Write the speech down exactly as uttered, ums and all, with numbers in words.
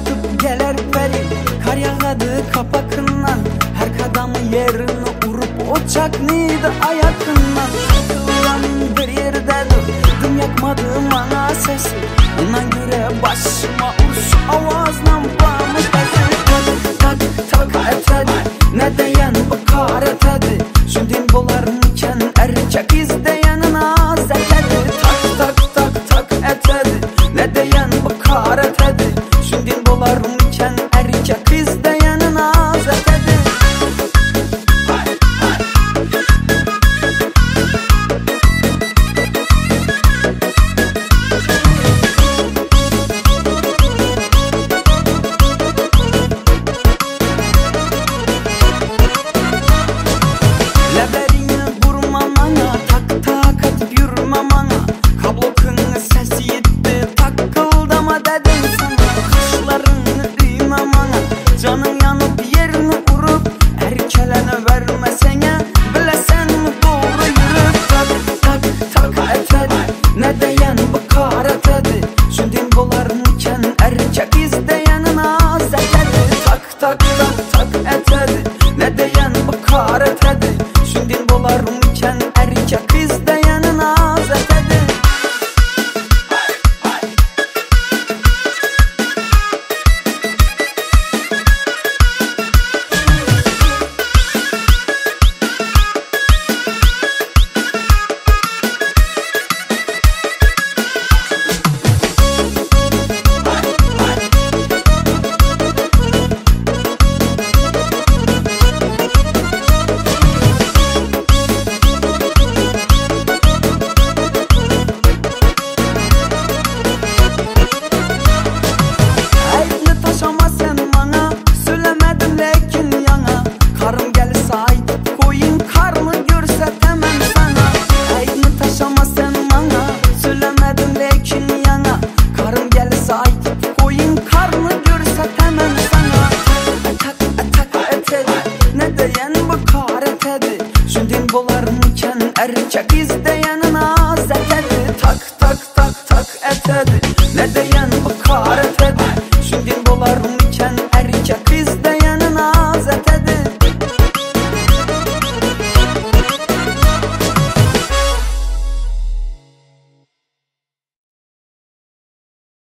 batıp gelir peri. Kar yağadı kapakından, her kadamı yerini urup ocak neydi ayakından. Takılan bir yerde durdum, yakmadım ana sesi. Ondan göre başıma uç avazdan bağımı kesi. Tak tak tak etedi, ne deyen bu kar etedi. Şundin bularmışken erkek izleyenin az etedi. Tak tak tak tak etedi, ne deyen bu kar etedi. Şundin bularmışken erkek izleyenin az etedi. Canın yanıp yerini vurup erkelene vermesene, bilesen mi doğru yürüp. Tak tak tak etedi, ne deyen bu kar etedi. Şundin bularmışken erkek izleyenin az etedi. Tak tak tak tak etedi, ne deyen bu kar etedi. Şundin bularmışken erkek izleyenin az etedi. Şundin bularmışken erkek izleyenin az etedi. Tak tak